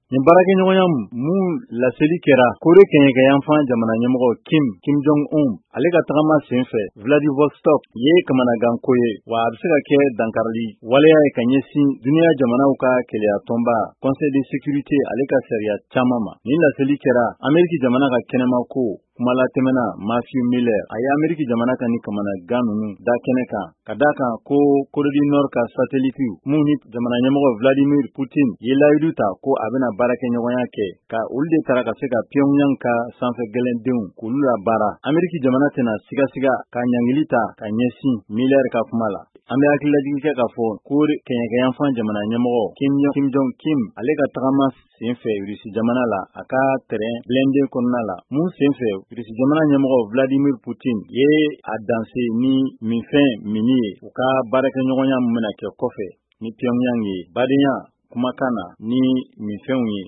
Nin baarakɛɲɔgɔnya mun laseli kɛra Kore kɛɲɛkɛyanfan jamana ɲɛmɔgɔ Kim Jong-un ale ka tagama sen fɛ Vladivostok ye kamanaganko ye wa a bɛ se ka kɛ dankarili waleya ye ka ɲɛsin duniya jamanaw ka keleya tɔnba Conseil de sécurité ale ka sariya caman ma. Nin laseli kɛra Ameriki jamana ka kɛnɛma ko kumala tɛmɛna Matthew Miller a ye Ameriki jamana ka ni kamanagan ninnu da kɛnɛ kan ka da kan ko Kore du Nord ka satellite mun ni jamana ɲɛmɔgɔ Vladimir Putin ye layidu ta ko a bɛna baarakɛɲɔgɔnya kɛ ka olu de tara ka se ka Pyongyang ka sanfɛ gɛlɛndenw k'olu la baara. Ameriki jamana tɛna sigasiga ka ɲangili ta ka ɲɛsin Miller ka kuma la. An bɛ hakililajigi kɛ k'a fɔ Kore kɛɲɛkɛyanfan jamana ɲɛmɔgɔ Kim Jong-kim ale ka tagama sen fɛ Rusi jamana la a ka terrain blindé kɔnɔna la mun sen fɛ Rusi jamana ɲɛmɔgɔ Vladimir Putin ye a danse ni minfɛn mini ye u ka baarakɛɲɔgɔnya min bɛna kɛ kɔfɛ ni Pyongyang ye badenya kumakan na ni minfɛnw ye.